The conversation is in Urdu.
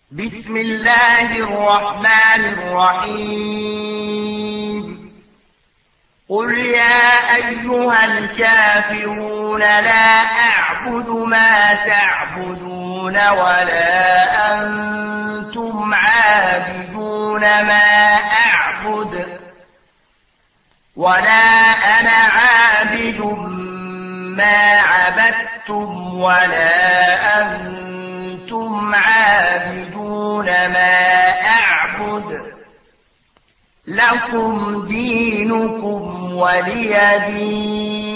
بسم الله الرحمن الرحيم قل يا أيها الكافرون لا أعبد ما تعبدون ولا أنتم عابدون ما أعبد ولا أنا عابد ما عبدتم ولا أنتم عابدون ما أعبد لكم دينكم ولي دين